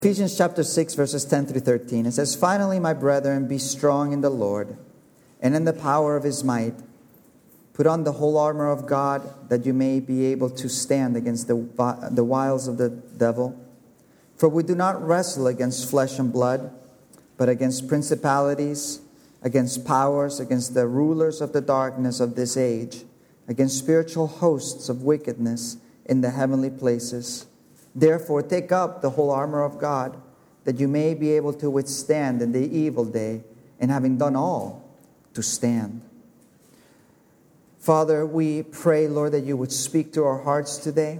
Ephesians chapter 6, verses 10 through 13. It says, "Finally, my brethren, be strong in the Lord and in the power of his might. Put on the whole armor of God, that you may be able to stand against the wiles of the devil. For we do not wrestle against flesh and blood, but against principalities, against powers, against the rulers of the darkness of this age, against spiritual hosts of wickedness in the heavenly places. Therefore, take up the whole armor of God, that you may be able to withstand in the evil day, and having done all, to stand." Father, we pray, Lord, that you would speak to our hearts today.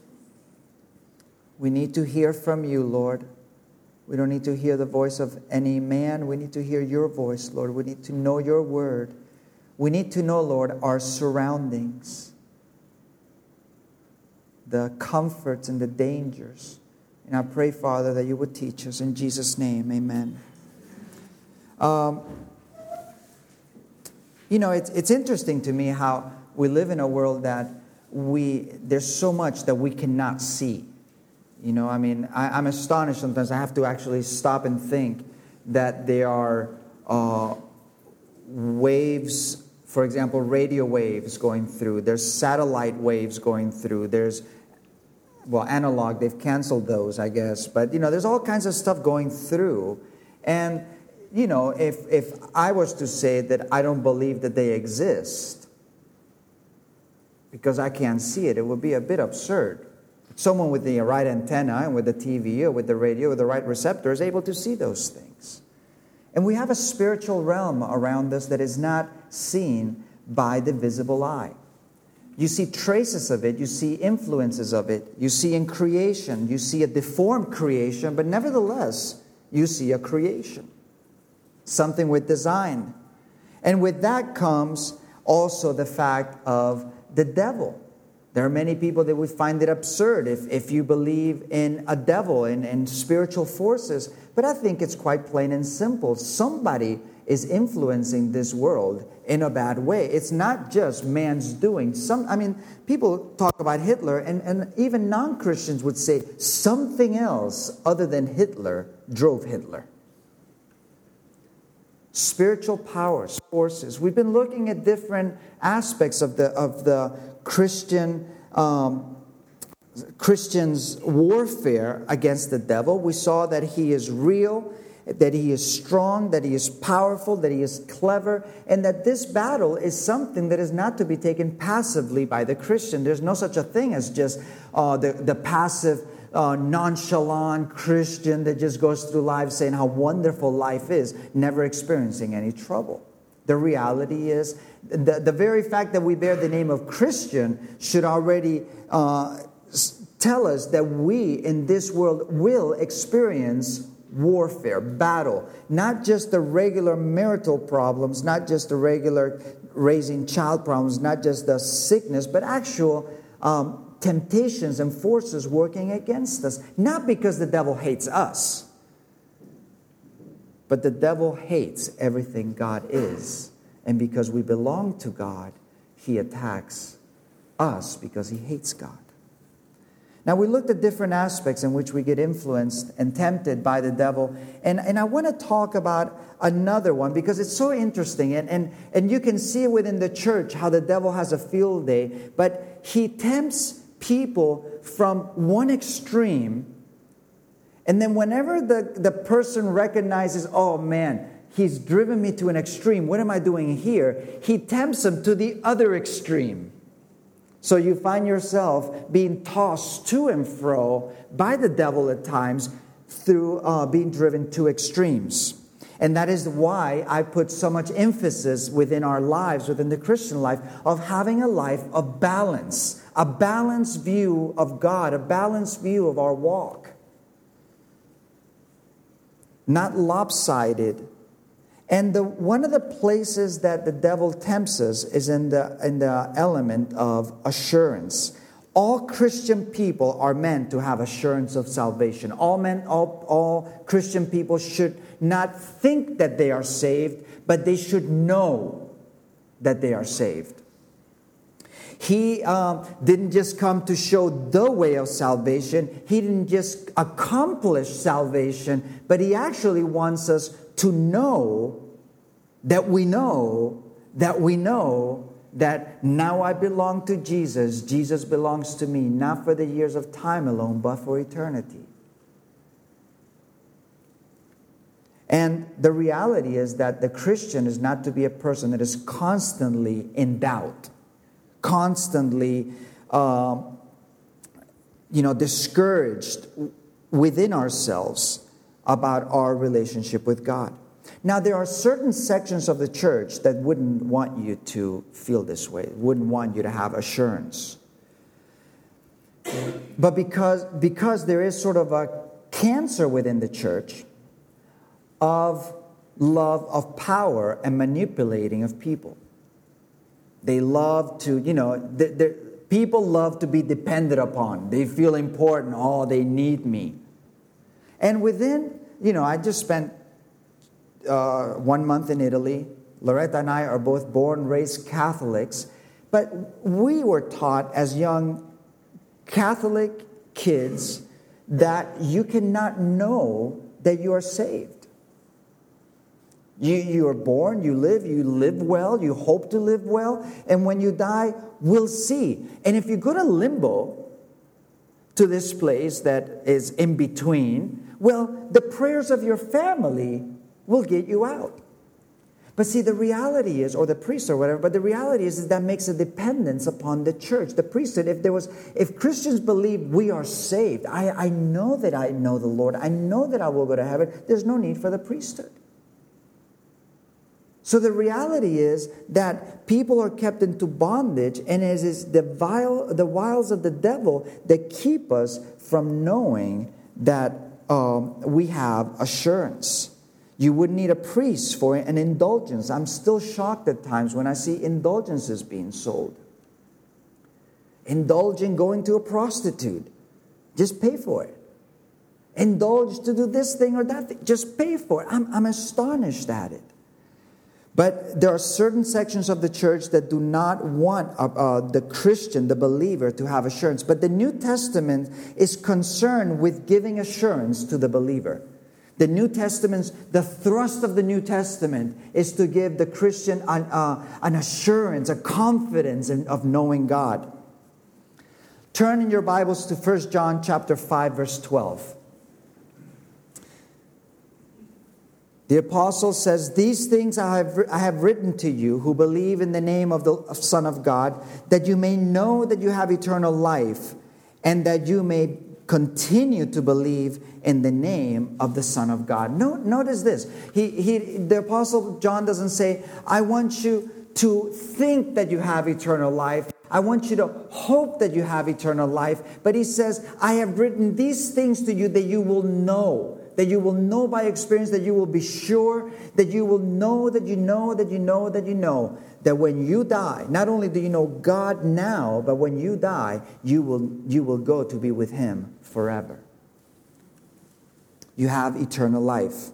We need to hear from you, Lord. We don't need to hear the voice of any man. We need to hear your voice, Lord. We need to know your word. We need to know, Lord, our surroundings, the comforts and the dangers. And I pray, Father, that you would teach us. In Jesus' name, amen. It's interesting to me how we live in a world that there's so much that we cannot see. I'm astonished sometimes. I have to actually stop and think that there are waves, for example, radio waves going through. There's satellite waves going through. There's analog, they've canceled those, I guess. But, there's all kinds of stuff going through. And, if I was to say that I don't believe that they exist because I can't see it, it would be a bit absurd. Someone with the right antenna and with the TV or with the radio or the right receptor is able to see those things. And we have a spiritual realm around us that is not seen by the visible eye. You see traces of it. You see influences of it. You see in creation. You see a deformed creation, but nevertheless, you see a creation. Something with design. And with that comes also the fact of the devil. There are many people that would find it absurd if you believe in a devil and spiritual forces. But I think it's quite plain and simple. Somebody is influencing this world in a bad way. It's not just man's doing. People talk about Hitler, and even non-Christians would say something else other than Hitler drove Hitler. Spiritual powers, forces. We've been looking at different aspects of the Christian's warfare against the devil. We saw that he is real, that he is strong, that he is powerful, that he is clever, and that this battle is something that is not to be taken passively by the Christian. There's no such a thing as just the passive, nonchalant Christian that just goes through life saying how wonderful life is, never experiencing any trouble. The reality is, the very fact that we bear the name of Christian should already tell us that we in this world will experience warfare, battle. Not just the regular marital problems, not just the regular raising child problems, not just the sickness, but actual temptations and forces working against us. Not because the devil hates us, but the devil hates everything God is. And because we belong to God, he attacks us because he hates God. Now, we looked at different aspects in which we get influenced and tempted by the devil. And I want to talk about another one because it's so interesting. And you can see within the church how the devil has a field day. But he tempts people from one extreme. And then whenever the person recognizes, oh man, he's driven me to an extreme. What am I doing here? He tempts them to the other extreme. So you find yourself being tossed to and fro by the devil at times through being driven to extremes. And that is why I put so much emphasis within our lives, within the Christian life, of having a life of balance. A balanced view of God, a balanced view of our walk. Not lopsided. And one of the places that the devil tempts us is in the element of assurance. All Christian people are meant to have assurance of salvation. All Christian people should not think that they are saved, but they should know that they are saved. He didn't just come to show the way of salvation. He didn't just accomplish salvation, but He actually wants us to know that we know that we know that now I belong to Jesus. Jesus belongs to me, not for the years of time alone, but for eternity. And the reality is that the Christian is not to be a person that is constantly in doubt, constantly, discouraged within ourselves about our relationship with God. Now, there are certain sections of the church that wouldn't want you to feel this way, wouldn't want you to have assurance. But because there is sort of a cancer within the church of love of power and manipulating of people. They love to, people love to be depended upon. They feel important. Oh, they need me. And within, I just spent 1 month in Italy. Loretta and I are both born and raised Catholics. But we were taught as young Catholic kids that you cannot know that you are saved. You are born, you live well, you hope to live well, and when you die, we'll see. And if you go to limbo, to this place that is in between, well, the prayers of your family will get you out. But see, the reality is, or the priest or whatever, but the reality is that makes a dependence upon the church. The priesthood, if Christians believe we are saved, I know that I know the Lord, I know that I will go to heaven, there's no need for the priesthood. So the reality is that people are kept into bondage, and it is the wiles of the devil that keep us from knowing that we have assurance. You wouldn't need a priest for an indulgence. I'm still shocked at times when I see indulgences being sold. Indulging going to a prostitute. Just pay for it. Indulge to do this thing or that thing. Just pay for it. I'm astonished at it. But there are certain sections of the church that do not want the Christian, the believer, to have assurance. But the New Testament is concerned with giving assurance to the believer. The New Testament's, the thrust of the New Testament is to give the Christian an assurance, a confidence of knowing God. Turn in your Bibles to 1 John chapter 5, verse 12. The apostle says, "These things I have written to you who believe in the name of the Son of God, that you may know that you have eternal life, and that you may continue to believe in the name of the Son of God." Notice this. The apostle John doesn't say, "I want you to think that you have eternal life. I want you to hope that you have eternal life." But he says, "I have written these things to you that you will know." That you will know by experience, that you will be sure, that you will know that you know that you know that you know that when you die, not only do you know God now, but when you die, you will go to be with Him forever. You have eternal life.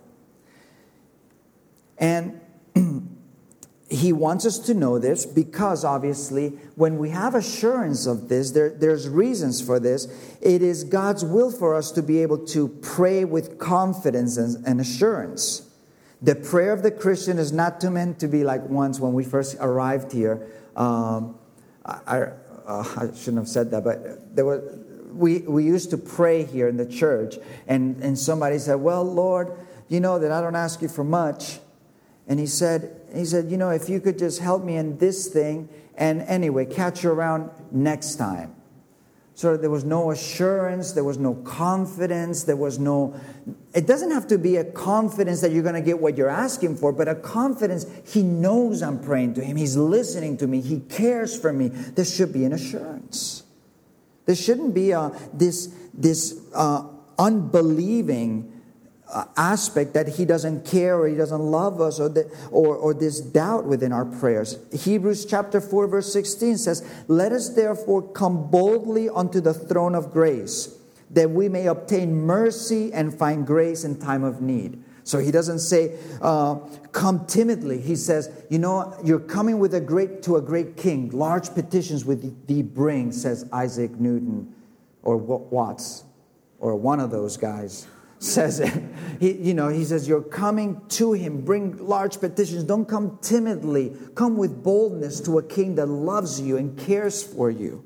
And he wants us to know this because, obviously, when we have assurance of this, there's reasons for this. It is God's will for us to be able to pray with confidence and assurance. The prayer of the Christian is not meant to be like once when we first arrived here. I shouldn't have said that, but we used to pray here in the church, and somebody said, "Well, Lord, you know that I don't ask you for much." And he said, "If you could just help me in this thing, and anyway, catch you around next time." So there was no assurance, there was no confidence, it doesn't have to be a confidence that you're going to get what you're asking for, but a confidence, He knows I'm praying to Him, He's listening to me, He cares for me. There should be an assurance. There shouldn't be this unbelieving aspect that He doesn't care or He doesn't love us or this doubt within our prayers. Hebrews chapter 4 verse 16 says, "Let us therefore come boldly unto the throne of grace, that we may obtain mercy and find grace in time of need." So he doesn't say, come timidly. He says, you're coming with to a great king. Large petitions with thee bring, says Isaac Newton or Watts, or one of those guys says it. He says, you're coming to him. Bring large petitions. Don't come timidly. Come with boldness to a king that loves you and cares for you.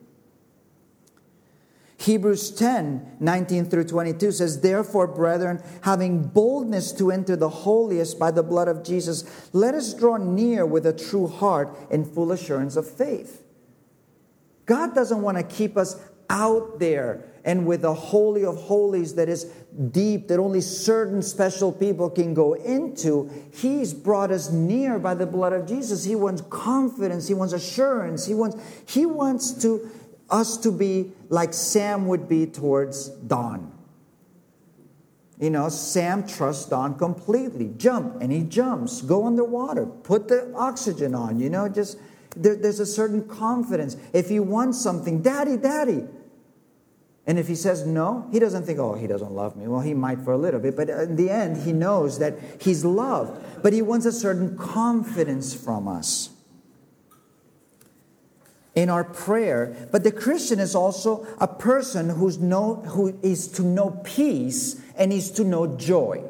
Hebrews 10, 19 through 22 says, therefore, brethren, having boldness to enter the holiest by the blood of Jesus, let us draw near with a true heart and full assurance of faith. God doesn't want to keep us out there and with a holy of holies that is deep, that only certain special people can go into. He's brought us near by the blood of Jesus. He wants confidence. He wants assurance. He wants us to be like Sam would be towards Don. Sam trusts Don completely. Jump, and he jumps. Go underwater. Put the oxygen on. There's a certain confidence. If he wants something, Daddy, Daddy. And if he says no, he doesn't think, he doesn't love me. Well, he might for a little bit, but in the end, he knows that he's loved. But he wants a certain confidence from us in our prayer. But the Christian is also a person who is to know peace and is to know joy.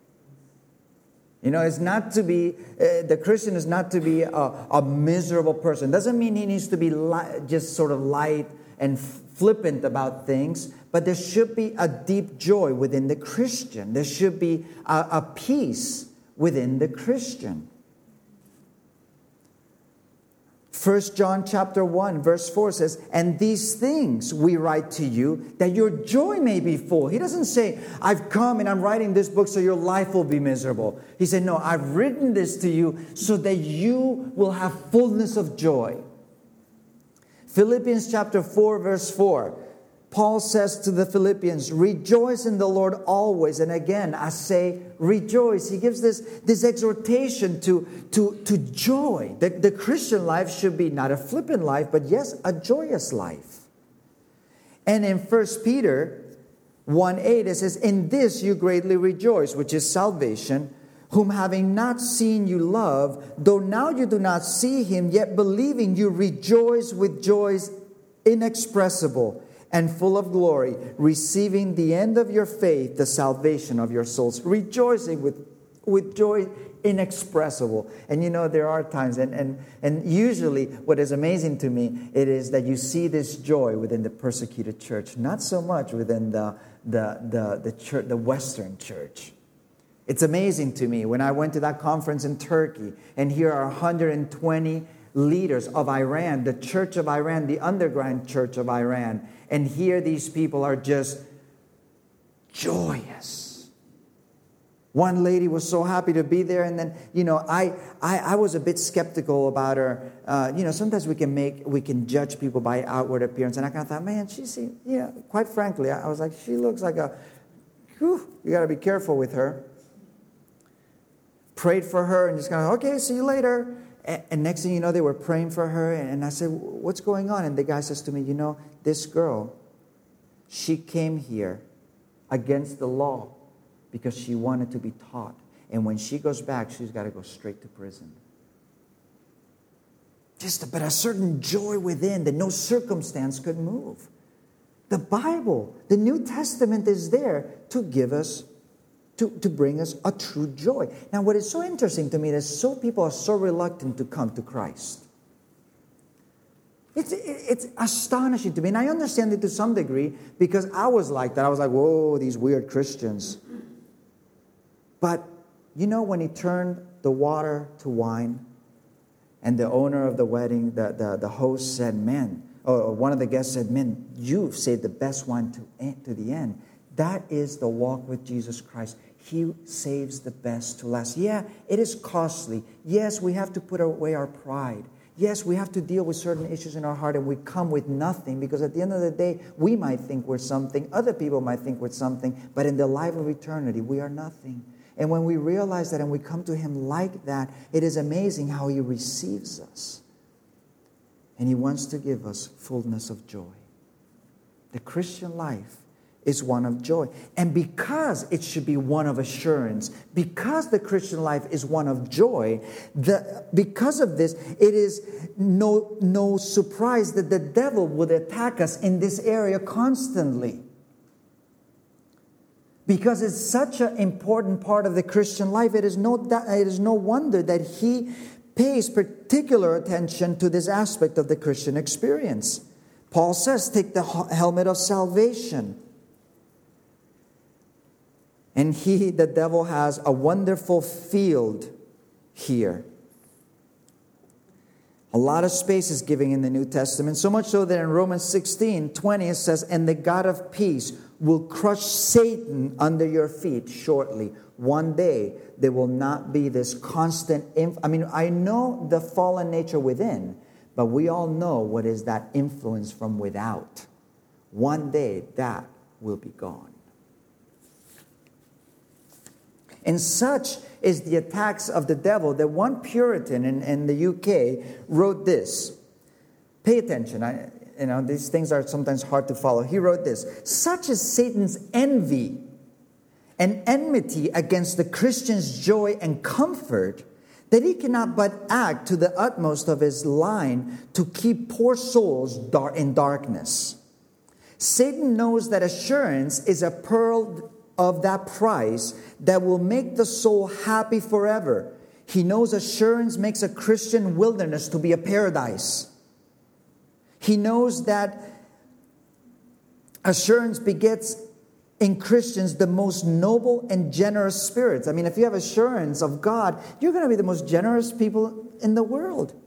It's not to be, the Christian is not to be a miserable person. Doesn't mean he needs to be just sort of light and flippant about things, but there should be a deep joy within the Christian. There should be a peace within the Christian. 1 John chapter 1 verse 4 says, and these things we write to you that your joy may be full. He doesn't say, I've come and I'm writing this book so your life will be miserable. He said, no, I've written this to you so that you will have fullness of joy. Philippians chapter 4 verse 4. Paul says to the Philippians, rejoice in the Lord always. And again, I say rejoice. He gives this exhortation to joy. The Christian life should be not a flippant life, but yes, a joyous life. And in 1 Peter 1:8, it says, in this you greatly rejoice, which is salvation, whom having not seen you love, though now you do not see him, yet believing you rejoice with joys inexpressible and full of glory, receiving the end of your faith, the salvation of your souls, rejoicing with joy inexpressible. And there are times, and usually what is amazing to me, it is that you see this joy within the persecuted church, not so much within the church, the Western church. It's amazing to me when I went to that conference in Turkey, and here are 120 leaders of Iran, the Church of Iran, the underground church of Iran. And here these people are just joyous. One lady was so happy to be there. And then, I was a bit skeptical about her. Sometimes we can judge people by outward appearance. And I kind of thought, man, quite frankly, I was like, she looks like you got to be careful with her. Prayed for her and just kind of, okay, see you later. And next thing you know, they were praying for her. And I said, what's going on? And the guy says to me, this girl, she came here against the law because she wanted to be taught. And when she goes back, she's got to go straight to prison. But a certain joy within that no circumstance could move. The Bible, the New Testament is there to give us to bring us a true joy. Now, what is so interesting to me is people are so reluctant to come to Christ. It's astonishing to me. And I understand it to some degree because I was like that. I was like, whoa, these weird Christians. But, when he turned the water to wine and the owner of the wedding, the host said, one of the guests said, man, you've saved the best wine to the end. That is the walk with Jesus Christ. He saves the best to last. Yeah, it is costly. Yes, we have to put away our pride. Yes, we have to deal with certain issues in our heart, and we come with nothing because at the end of the day, we might think we're something. Other people might think we're something. But in the life of eternity, we are nothing. And when we realize that and we come to Him like that, it is amazing how He receives us. And He wants to give us fullness of joy. The Christian life is one of joy. And because it should be one of assurance, because the Christian life is one of joy, because of this, it is no surprise that the devil would attack us in this area constantly. Because it's such an important part of the Christian life, it is no wonder that he pays particular attention to this aspect of the Christian experience. Paul says, take the helmet of salvation. And the devil has a wonderful field here. A lot of space is given in the New Testament, so much so that in Romans 16:20 it says, and the God of peace will crush Satan under your feet shortly. One day there will not be this constant I know the fallen nature within, but we all know what is that influence from without. One day that will be gone. And such is the attacks of the devil that one Puritan in the UK wrote this. Pay attention. These things are sometimes hard to follow. He wrote this. Such is Satan's envy and enmity against the Christian's joy and comfort that he cannot but act to the utmost of his line to keep poor souls in darkness. Satan knows that assurance is a pearl of that price that will make the soul happy forever. He knows assurance makes a Christian wilderness to be a paradise. He knows that assurance begets in Christians the most noble and generous spirits. If you have assurance of God, you're going to be the most generous people in the world.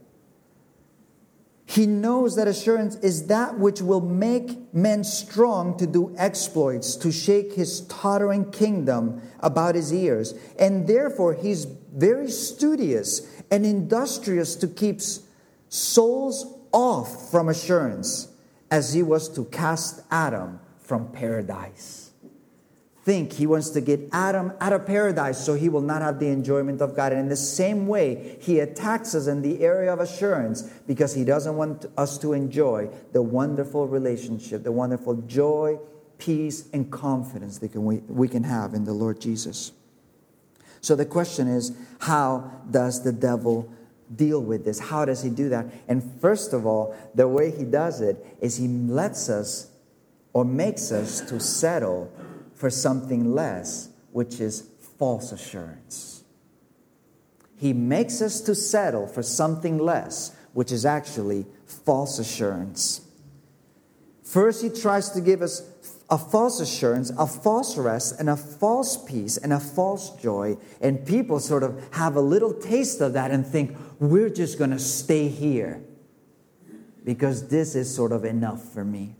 He knows that assurance is that which will make men strong to do exploits, to shake his tottering kingdom about his ears. And therefore, he's very studious and industrious to keep souls off from assurance, as he was to cast Adam from paradise. Think he wants to get Adam out of paradise so he will not have the enjoyment of God. And in the same way, he attacks us in the area of assurance because he doesn't want us to enjoy the wonderful relationship, the wonderful joy, peace, and confidence that we can have in the Lord Jesus. So the question is, how does the devil deal with this? How does he do that? And first of all, the way he does it is he lets us or makes us to settle for something less, which is false assurance. He makes us to settle for something less, which is actually false assurance. First, he tries to give us a false assurance, a false rest, and a false peace, and a false joy. And people sort of have a little taste of that and think, we're just going to stay here because this is sort of enough for me.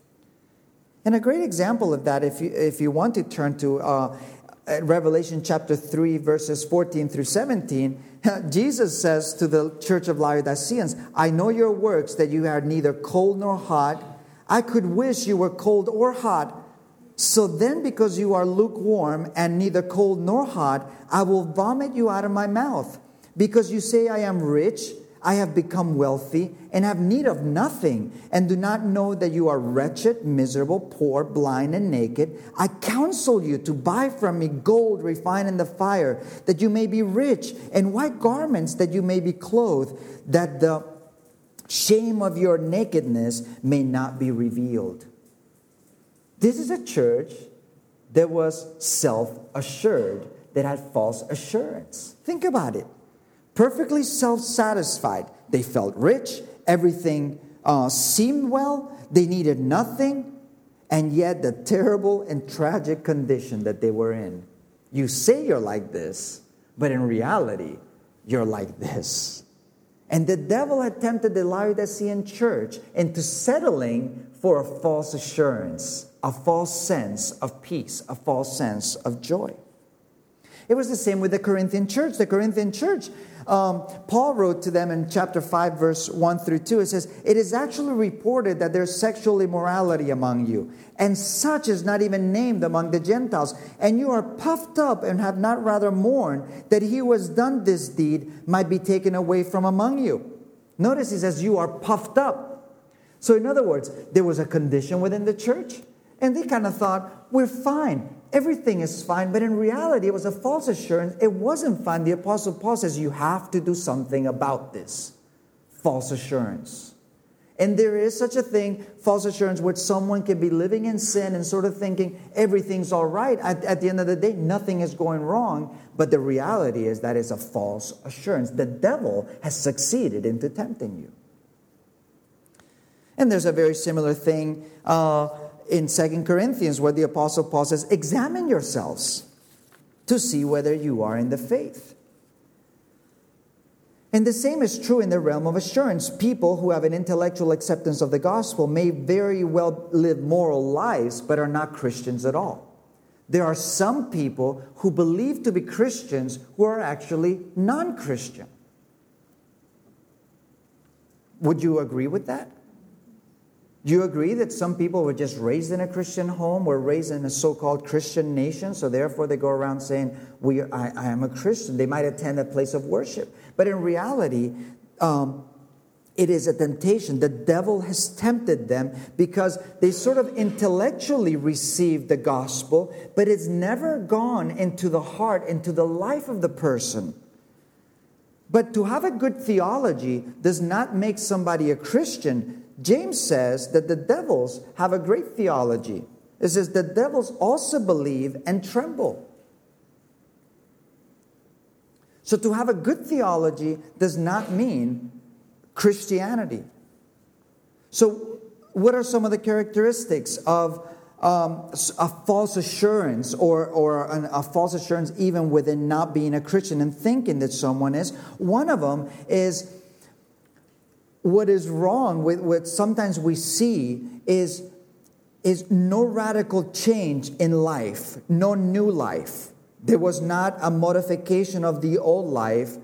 And a great example of that, if you want to turn to Revelation chapter 3, verses 14 through 17, Jesus says to the church of Laodiceans, I know your works, that you are neither cold nor hot. I could wish you were cold or hot. So then, because you are lukewarm and neither cold nor hot, I will vomit you out of my mouth. Because you say, I am rich, I have become wealthy, and have need of nothing, and do not know that you are wretched, miserable, poor, blind, and naked. I counsel you to buy from me gold refined in the fire, that you may be rich, and white garments, that you may be clothed, that the shame of your nakedness may not be revealed. This is a church that was self-assured, that had false assurance. Think about it. Perfectly self-satisfied. They felt rich. Everything seemed well. They needed nothing. And yet the terrible and tragic condition that they were in. You say you're like this, but in reality, you're like this. And the devil had tempted the Laodicean church into settling for a false assurance, a false sense of peace, a false sense of joy. It was the same with the Corinthian church. The Corinthian church, Paul wrote to them in chapter 5, verse 1 through 2. It says, it is actually reported that there's sexual immorality among you, and such is not even named among the Gentiles. And you are puffed up and have not rather mourned that he who has done this deed might be taken away from among you. Notice he says, you are puffed up. So in other words, there was a condition within the church. And they kind of thought, we're fine. Everything is fine. But in reality, it was a false assurance. It wasn't fine. The Apostle Paul says, you have to do something about this false assurance. And there is such a thing, false assurance, where someone can be living in sin and sort of thinking everything's all right. At the end of the day, nothing is going wrong. But the reality is that it's a false assurance. The devil has succeeded into tempting you. And there's a very similar thing in 2 Corinthians where the Apostle Paul says, examine yourselves to see whether you are in the faith. And the same is true in the realm of assurance. People who have an intellectual acceptance of the gospel may very well live moral lives, but are not Christians at all. There are some people who believe to be Christians who are actually non-Christian. Would you agree with that? Do you agree that some people were just raised in a Christian home, were raised in a so-called Christian nation, so therefore they go around saying, I am a Christian. They might attend a place of worship. But in reality, it is a temptation. The devil has tempted them because they sort of intellectually received the gospel, but it's never gone into the heart, into the life of the person. But to have a good theology does not make somebody a Christian. James says that the devils have a great theology. It says the devils also believe and tremble. So to have a good theology does not mean Christianity. So what are some of the characteristics of a false assurance or a false assurance even within not being a Christian and thinking that someone is? One of them is what is wrong with what sometimes we see is no radical change in life, no new life. There was not a modification of the old life.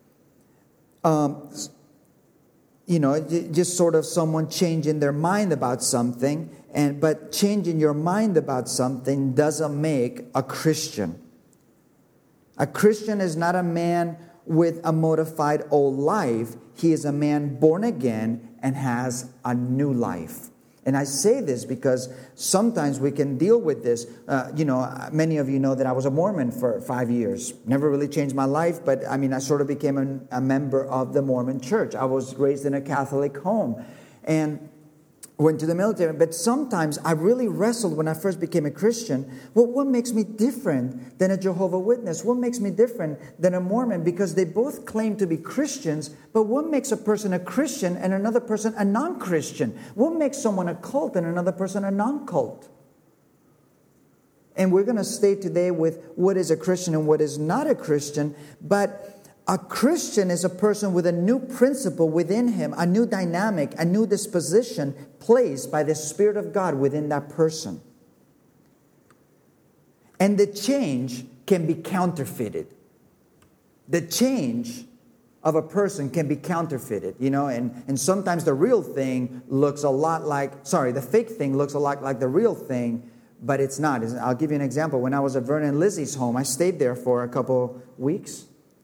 Just sort of someone changing their mind about something, but changing your mind about something doesn't make a Christian. A Christian is not a man with a modified old life. He is a man born again and has a new life. And I say this because sometimes we can deal with this. Many of you know that I was a Mormon for 5 years. Never really changed my life, but I sort of became a member of the Mormon church. I was raised in a Catholic home and went to the military. But sometimes I really wrestled when I first became a Christian. Well, what makes me different than a Jehovah's Witness? What makes me different than a Mormon? Because they both claim to be Christians, but what makes a person a Christian and another person a non-Christian? What makes someone a cult and another person a non-cult? And we're going to stay today with what is a Christian and what is not a Christian, but a Christian is a person with a new principle within him, a new dynamic, a new disposition placed by the Spirit of God within that person. And the change can be counterfeited. The change of a person can be counterfeited, and sometimes the real thing looks a lot like, the fake thing looks a lot like the real thing, but it's not. I'll give you an example. When I was at Vernon and Lizzie's home, I stayed there for a couple weeks.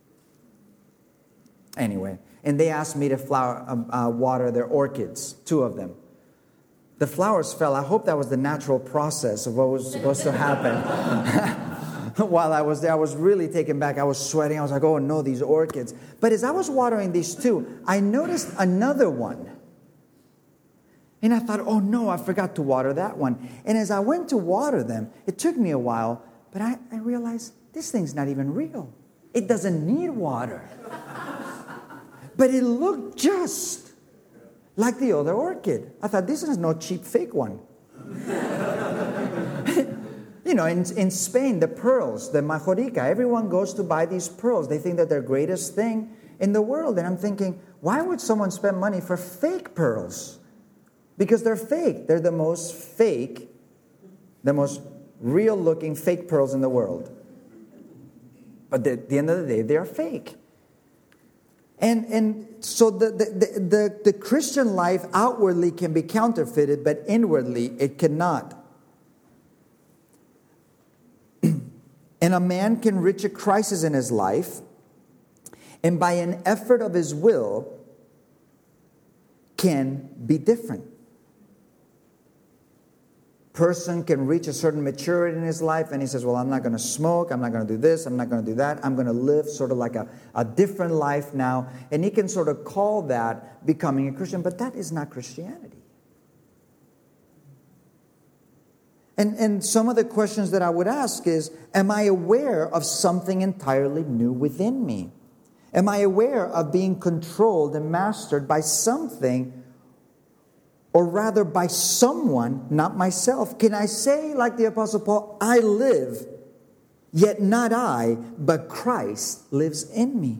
Anyway, and they asked me to water their orchids, 2 of them. The flowers fell. I hope that was the natural process of what was supposed to happen. While I was there, I was really taken back. I was sweating. I was like, oh no, these orchids. But as I was watering these 2, I noticed another one. And I thought, oh no, I forgot to water that one. And as I went to water them, it took me a while, but I realized this thing's not even real. It doesn't need water. But it looked just like the other orchid. I thought, this is no cheap fake one. In Spain, the pearls, the majorica, everyone goes to buy these pearls. They think that they're the greatest thing in the world. And I'm thinking, why would someone spend money for fake pearls? Because they're fake. They're the most fake, the most real-looking fake pearls in the world. But at the end of the day, they are fake. And so the Christian life outwardly can be counterfeited, but inwardly it cannot. And a man can reach a crisis in his life, and by an effort of his will, can be different. person can reach a certain maturity in his life and he says, well, I'm not going to smoke, I'm not going to do this, I'm not going to do that, I'm going to live sort of like a different life now. And he can sort of call that becoming a Christian, but that is not Christianity. And some of the questions that I would ask is, am I aware of something entirely new within me? Am I aware of being controlled and mastered by something, or rather by someone, not myself? Can I say, like the Apostle Paul, I live, yet not I, but Christ lives in me?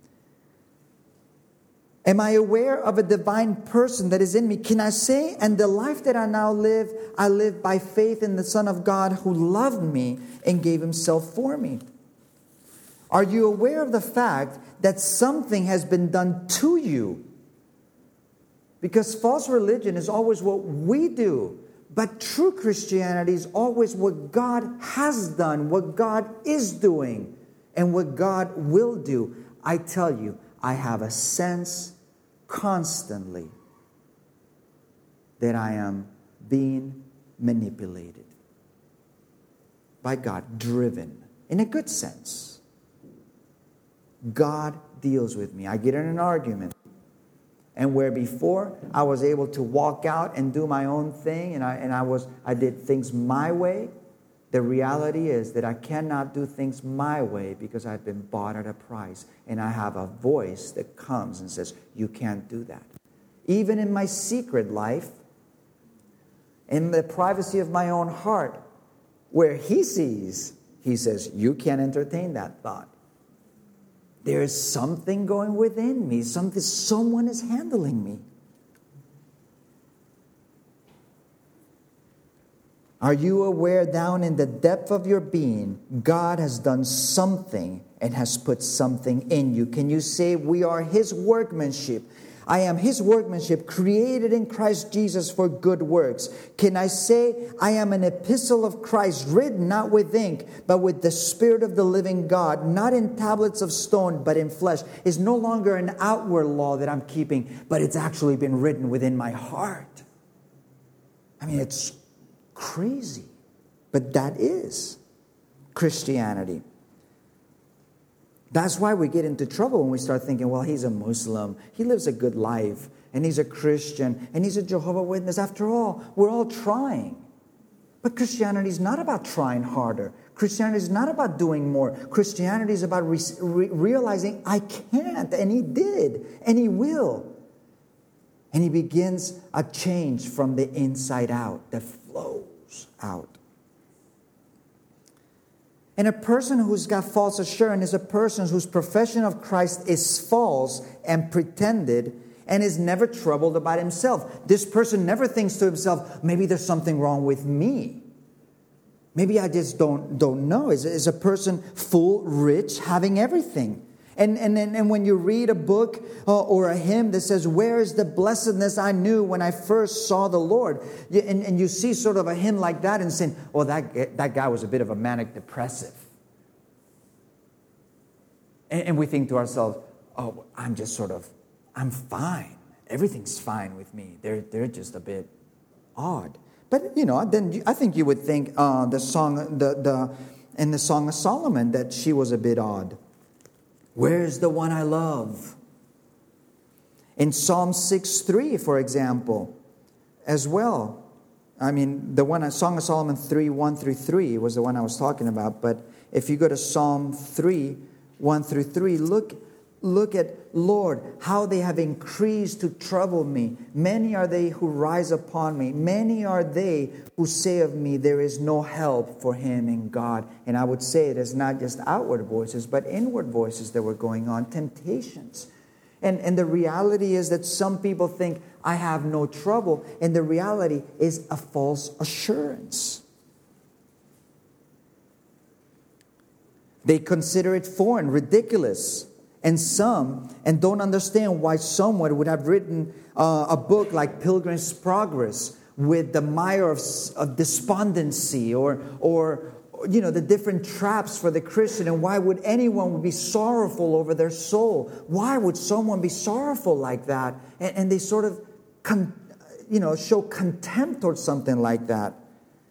Am I aware of a divine person that is in me? Can I say, and the life that I now live, I live by faith in the Son of God who loved me and gave himself for me? Are you aware of the fact that something has been done to you? Because false religion is always what we do. But true Christianity is always what God has done, what God is doing, and what God will do. I tell you, I have a sense constantly that I am being manipulated by God, driven in a good sense. God deals with me. I get in an argument, and where before I was able to walk out and do my own thing, and I did things my way. The reality is that I cannot do things my way because I've been bought at a price. And I have a voice that comes and says, you can't do that. Even in my secret life, in the privacy of my own heart, where he sees, he says, you can't entertain that thought. There is something going within me. Someone is handling me. Are you aware down in the depth of your being, God has done something and has put something in you? Can you say, we are his workmanship? I am his workmanship, created in Christ Jesus for good works. Can I say, I am an epistle of Christ, written not with ink, but with the Spirit of the living God, not in tablets of stone, but in flesh? It's no longer an outward law that I'm keeping, but it's actually been written within my heart. I mean, it's crazy, but that is Christianity. That's why we get into trouble when we start thinking, well, he's a Muslim, he lives a good life, and he's a Christian, and he's a Jehovah's Witness. After all, we're all trying. But Christianity is not about trying harder. Christianity is not about doing more. Christianity is about realizing I can't, and he did, and he will. And he begins a change from the inside out that flows out. And a person who's got false assurance is a person whose profession of Christ is false and pretended and is never troubled about himself. This person never thinks to himself, maybe there's something wrong with me. Maybe I just don't know. Is a person full, rich, having everything. And when you read a book or a hymn that says, where is the blessedness I knew when I first saw the Lord? And you see sort of a hymn like that and saying, oh, that guy was a bit of a manic depressive. And we think to ourselves, oh, I'm fine. Everything's fine with me. They're just a bit odd. But, then I think you would think in the Song of Solomon that she was a bit odd. Where's the one I love? In Psalm 6:3, for example, as well. I mean, Song of Solomon 3:1-3 was the one I was talking about. But if you go to Psalm 3:1-3, look at, Lord, how they have increased to trouble me. Many are they who rise upon me. Many are they who say of me, there is no help for him in God. And I would say it is not just outward voices, but inward voices that were going on, temptations. And the reality is that some people think, I have no trouble. And the reality is a false assurance. They consider it foreign, ridiculous. And don't understand why someone would have written a book like Pilgrim's Progress with the mire of despondency or the different traps for the Christian. And why would anyone be sorrowful over their soul? Why would someone be sorrowful like that? And they sort of, show contempt towards something like that.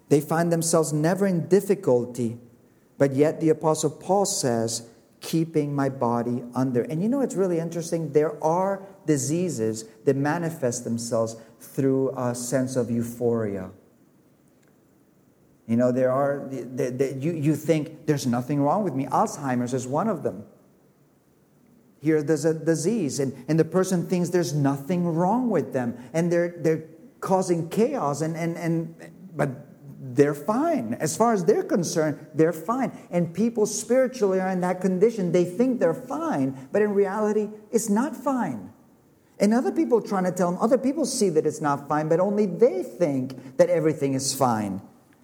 They find themselves never in difficulty, but yet the Apostle Paul says, keeping my body under. And you know, it's really interesting. There are diseases that manifest themselves through a sense of euphoria. You know, there are, you think there's nothing wrong with me. Alzheimer's is one of them. Here there's a disease, and the person thinks there's nothing wrong with them. And they're causing chaos, but they're fine. As far as they're concerned, they're fine. And people spiritually are in that condition. They think they're fine, but in reality, it's not fine. And other people are trying to tell them, other people see that it's not fine, but only they think that everything is fine.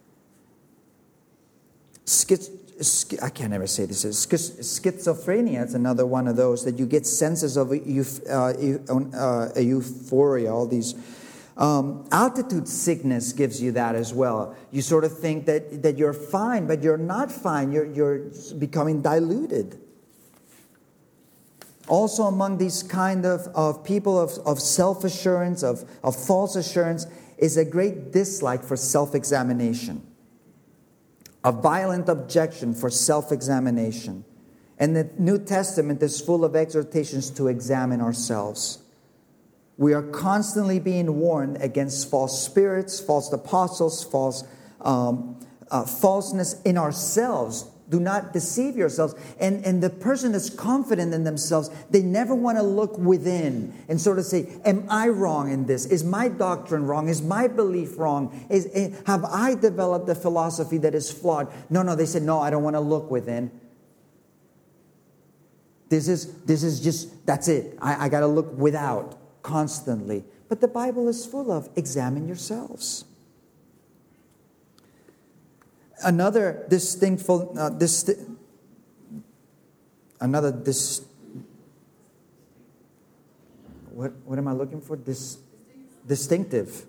I can't ever say this. Schizophrenia is another one of those that you get senses of a euphoria, all these. Altitude sickness gives you that as well. You sort of think that you're fine, but you're not fine. You're becoming diluted. Also among these kind of people of self-assurance, of false assurance, is a great dislike for self-examination. A violent objection for self-examination. And the New Testament is full of exhortations to examine ourselves. We are constantly being warned against false spirits, false apostles, falseness in ourselves. Do not deceive yourselves. And the person that's confident in themselves, they never want to look within and sort of say, am I wrong in this? Is my doctrine wrong? Is my belief wrong? Have I developed a philosophy that is flawed? No, they said, no, I don't want to look within. This is just, that's it. I got to look without constantly. But the Bible is full of examine yourselves. Another what am I looking for? Distinctive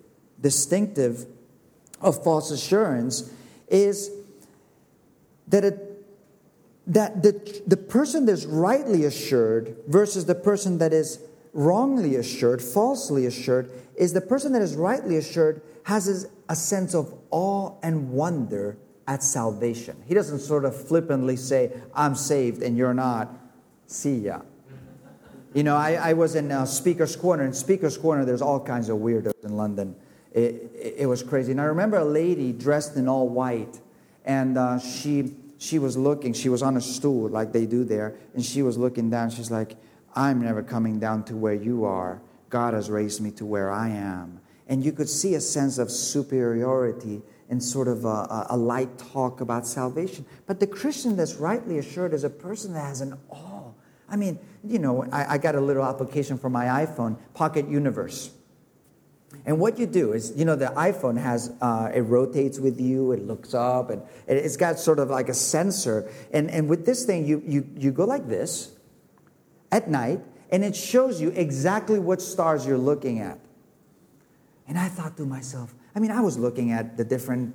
of false assurance is that the person that's rightly assured versus the person that is wrongly assured, falsely assured, is the person that is rightly assured has a sense of awe and wonder at salvation. He doesn't sort of flippantly say, I'm saved and you're not. See ya. You know, I was in Speaker's Corner. In Speaker's Corner, there's all kinds of weirdos in London. It was crazy. And I remember a lady dressed in all white. And she was looking. She was on a stool like they do there. And she was looking down. She's like, I'm never coming down to where you are. God has raised me to where I am. And you could see a sense of superiority and sort of a light talk about salvation. But the Christian that's rightly assured is a person that has an awe. I mean, you know, I got a little application for my iPhone, Pocket Universe. And what you do is, you know, the iPhone has, it rotates with you, it looks up, and it's got sort of like a sensor. And with this thing, you go like this at night, and it shows you exactly what stars you're looking at. And I thought to myself, I mean, I was looking at the different,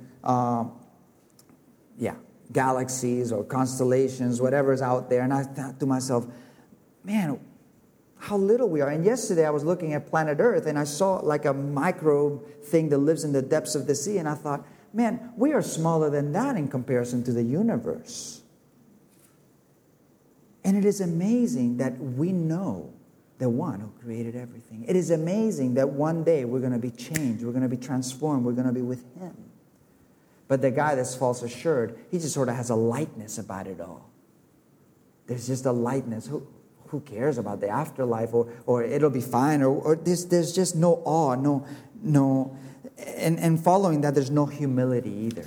galaxies or constellations, whatever's out there. And I thought to myself, man, how little we are. And yesterday I was looking at planet Earth and I saw like a microbe thing that lives in the depths of the sea. And I thought, man, we are smaller than that in comparison to the universe. And it is amazing that we know the one who created everything. It is amazing that one day we're going to be changed. We're going to be transformed. We're going to be with Him. But the guy that's false assured, he just sort of has a lightness about it all. There's just a lightness. Who cares about the afterlife? Or it'll be fine. Or there's just no awe. No. And following that, there's no humility either.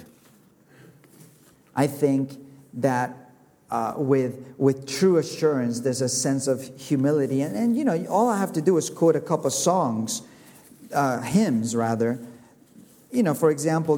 I think that with true assurance, there's a sense of humility. And you know, all I have to do is quote a couple songs, hymns rather. You know, for example,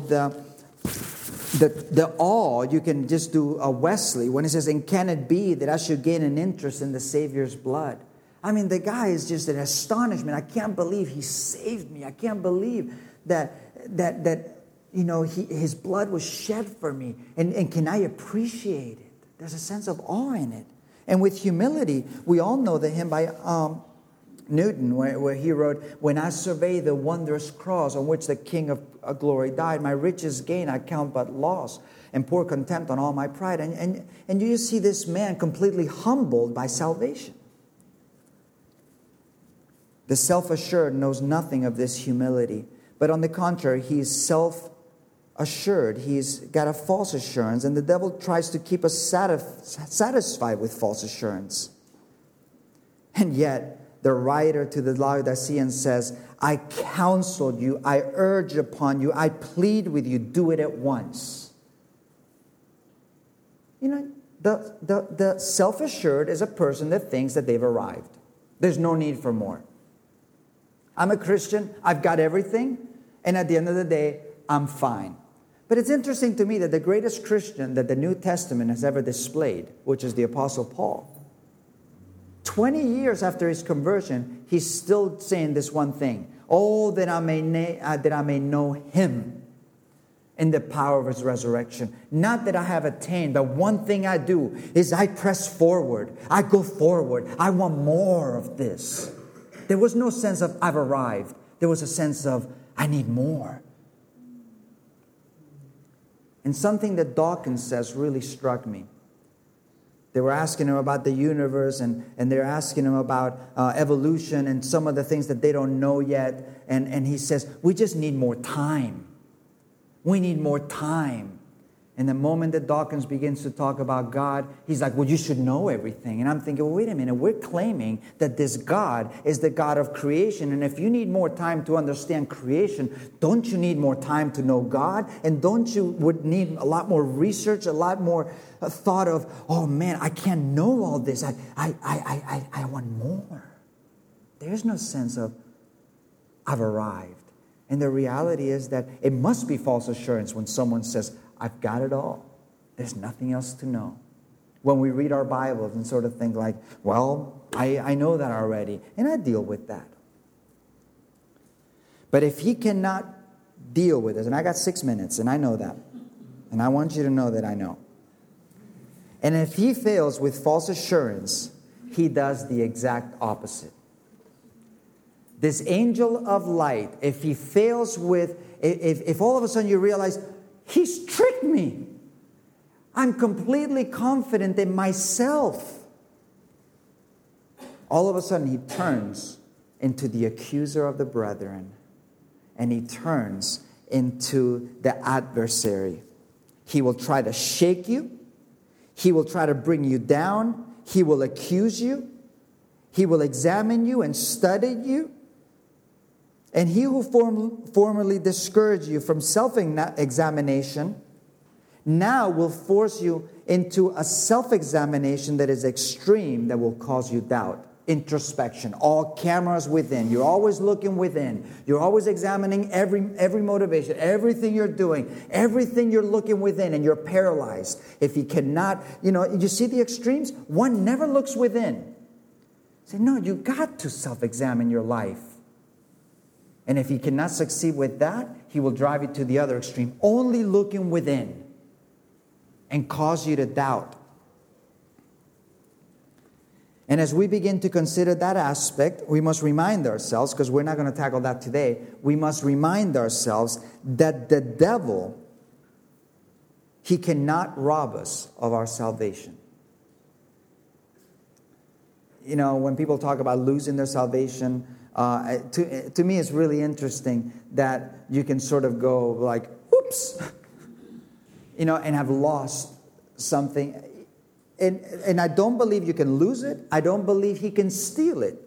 the awe, you can just do a Wesley when he says, and can it be that I should gain an interest in the Savior's blood? I mean, the guy is just an astonishment. I can't believe He saved me. I can't believe that you know, His blood was shed for me. And can I appreciate it? There's a sense of awe in it. And with humility, we all know the hymn by Newton, where he wrote, "When I survey the wondrous cross on which the King of glory died, my richest gain I count but loss, and pour contempt on all my pride." And you see this man completely humbled by salvation. The self-assured knows nothing of this humility, but on the contrary, he is self-assured. He's got a false assurance, and the devil tries to keep us satisfied with false assurance. And yet, the writer to the Laodiceans says, "I counseled you, I urge upon you, I plead with you, do it at once." You know, the self-assured is a person that thinks that they've arrived. There's no need for more. I'm a Christian, I've got everything, and at the end of the day, I'm fine. But it's interesting to me that the greatest Christian that the New Testament has ever displayed, which is the Apostle Paul, 20 years after his conversion, he's still saying this one thing: "Oh, that I may know him in the power of his resurrection. Not that I have attained, but one thing I do is I press forward. I go forward. I want more of this." There was no sense of "I've arrived." There was a sense of "I need more." And something that Dawkins says really struck me. They were asking him about the universe, and they're asking him about evolution and some of the things that they don't know yet. And he says, "We just need more time. We need more time." And the moment that Dawkins begins to talk about God, he's like, "Well, you should know everything." And I'm thinking, well, wait a minute. We're claiming that this God is the God of creation. And if you need more time to understand creation, don't you need more time to know God? And don't you would need a lot more research, a lot more thought of, "Oh man, I can't know all this. I want more." There's no sense of "I've arrived." And the reality is that it must be false assurance when someone says, "I've got it all. There's nothing else to know." When we read our Bibles and sort of think like, "Well, I know that already," and I deal with that. But if he cannot deal with this, and I got 6 minutes, and I know that, and I want you to know that I know. And if he fails with false assurance, he does the exact opposite. This angel of light, if he fails with, if all of a sudden you realize, "He's tricked me. I'm completely confident in myself." All of a sudden, he turns into the accuser of the brethren, and he turns into the adversary. He will try to shake you. He will try to bring you down. He will accuse you. He will examine you and study you. And he who formerly discouraged you from self-examination now will force you into a self-examination that is extreme, that will cause you doubt, introspection, all cameras within. You're always looking within. You're always examining every motivation, everything you're doing, everything you're looking within, and you're paralyzed. If you cannot, you see the extremes? One never looks within. Say, no, you got to self-examine your life. And if he cannot succeed with that, he will drive you to the other extreme, only looking within, and cause you to doubt. And as we begin to consider that aspect, we must remind ourselves, because we're not going to tackle that today, we must remind ourselves that the devil, he cannot rob us of our salvation. When people talk about losing their salvation, to me, it's really interesting that you can sort of go like, "Whoops," and have lost something. And I don't believe you can lose it. I don't believe he can steal it.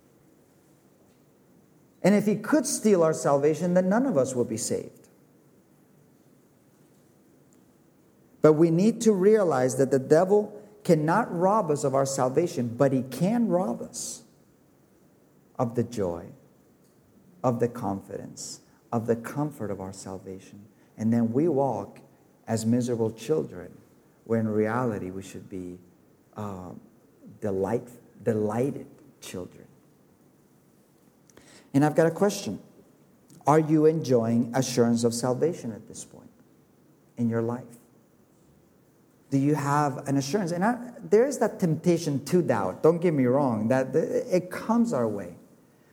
And if he could steal our salvation, then none of us will be saved. But we need to realize that the devil cannot rob us of our salvation, but he can rob us of the joy, of the confidence, of the comfort of our salvation. And then we walk as miserable children, where in reality we should be delighted children. And I've got a question. Are you enjoying assurance of salvation at this point in your life? Do you have an assurance? And there is that temptation to doubt. Don't get me wrong. That it comes our way.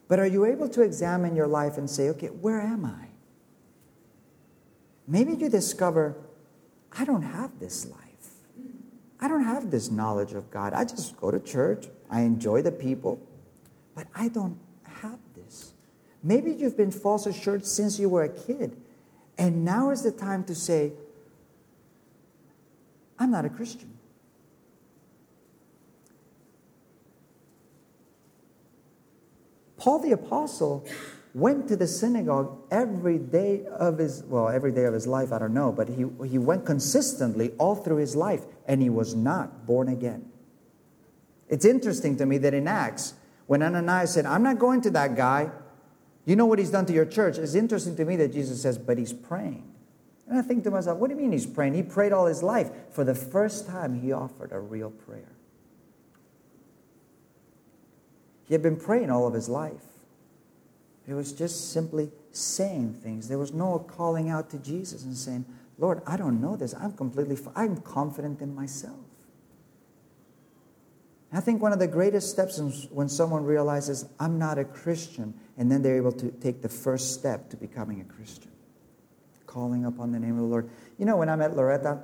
But are you able to examine your life and say, okay, where am I? Maybe you discover, I don't have this life. I don't have this knowledge of God. I just go to church. I enjoy the people. But I don't have this. Maybe you've been false assured since you were a kid. And now is the time to say, I'm not a Christian. Paul the Apostle went to the synagogue every day of his life, I don't know, but he went consistently all through his life, and he was not born again. It's interesting to me that in Acts, when Ananias said, I'm not going to that guy, you know what he's done to your church? It's interesting to me that Jesus says, but he's praying. And I think to myself, what do you mean he's praying? He prayed all his life. For the first time, he offered a real prayer. He had been praying all of his life. It was just simply saying things. There was no calling out to Jesus and saying, Lord, I don't know this. I'm confident in myself. I think one of the greatest steps is when someone realizes, I'm not a Christian, and then they're able to take the first step to becoming a Christian. Calling upon the name of the Lord. You know, when I met Loretta,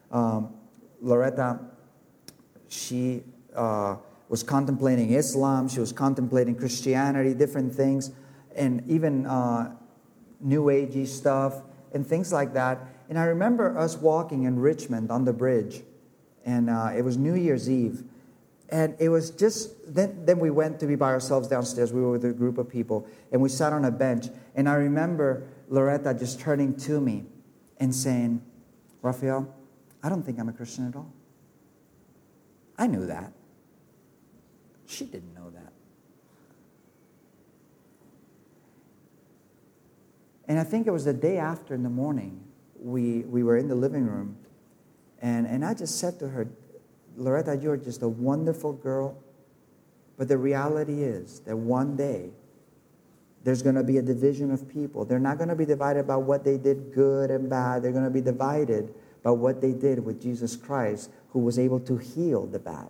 she was contemplating Islam, she was contemplating Christianity, different things, and even New Agey stuff, and things like that. And I remember us walking in Richmond on the bridge, and it was New Year's Eve. And it was just, then we went to be by ourselves downstairs. We were with a group of people, and we sat on a bench. And I remember Loretta just turning to me and saying, Raphael, I don't think I'm a Christian at all. I knew that. She didn't know that. And I think it was the day after in the morning, we were in the living room, and I just said to her, Loretta, you're just a wonderful girl, but the reality is that one day there's going to be a division of people. They're not going to be divided about what they did good and bad. They're going to be divided by what they did with Jesus Christ, who was able to heal the bad.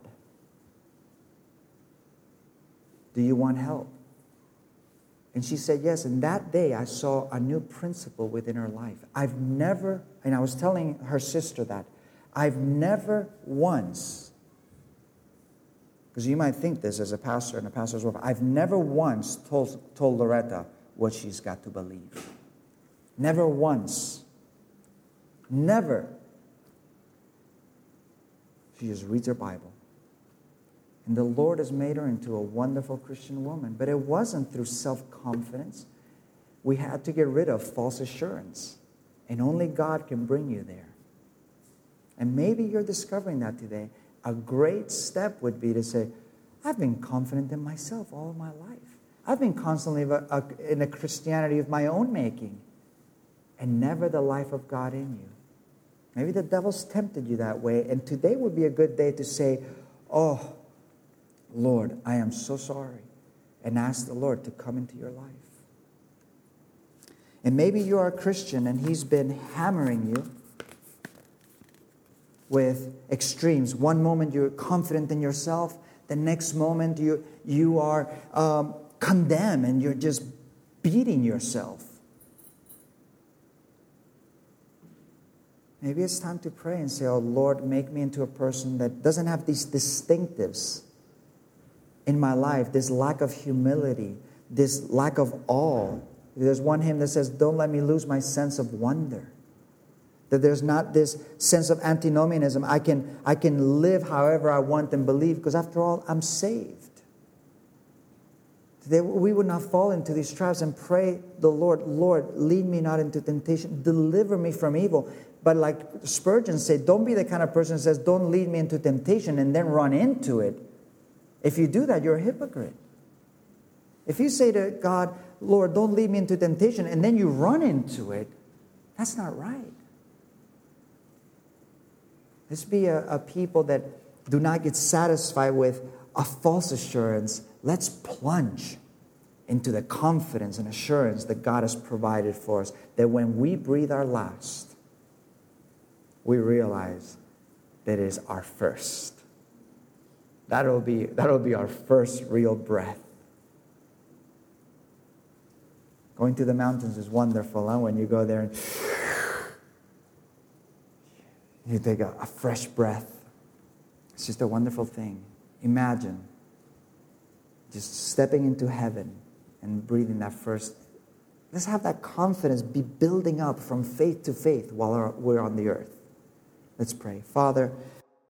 Do you want help? And she said yes. And that day I saw a new principle within her life. And I was telling her sister that, I've never once, because you might think this as a pastor and a pastor's wife, I've never once told Loretta what she's got to believe. Never once. Never. She just reads her Bible. And the Lord has made her into a wonderful Christian woman. But it wasn't through self-confidence. We had to get rid of false assurance. And only God can bring you there. And maybe you're discovering that today. A great step would be to say, I've been confident in myself all of my life. I've been constantly in a Christianity of my own making, and never the life of God in you. Maybe the devil's tempted you that way, and today would be a good day to say, oh, Lord, I am so sorry, and ask the Lord to come into your life. And maybe you are a Christian, and he's been hammering you with extremes. One moment you're confident in yourself. The next moment you are condemned and you're just beating yourself. Maybe it's time to pray and say, oh Lord, make me into a person that doesn't have these distinctives in my life, this lack of humility, this lack of awe. There's one hymn that says, don't let me lose my sense of wonder. That there's not this sense of antinomianism. I can live however I want and believe, because after all, I'm saved. Today, we would not fall into these traps and pray the Lord, Lord, lead me not into temptation, deliver me from evil. But like Spurgeon said, don't be the kind of person who says, don't lead me into temptation and then run into it. If you do that, you're a hypocrite. If you say to God, Lord, don't lead me into temptation, and then you run into it, that's not right. Let's be a people that do not get satisfied with a false assurance. Let's plunge into the confidence and assurance that God has provided for us, that when we breathe our last, we realize that it is our first. That'll be our first real breath. Going to the mountains is wonderful, huh? When you go there and you take a fresh breath. It's just a wonderful thing. Imagine just stepping into heaven and breathing that first. Let's have that confidence be building up from faith to faith while we're on the earth. Let's pray. Father,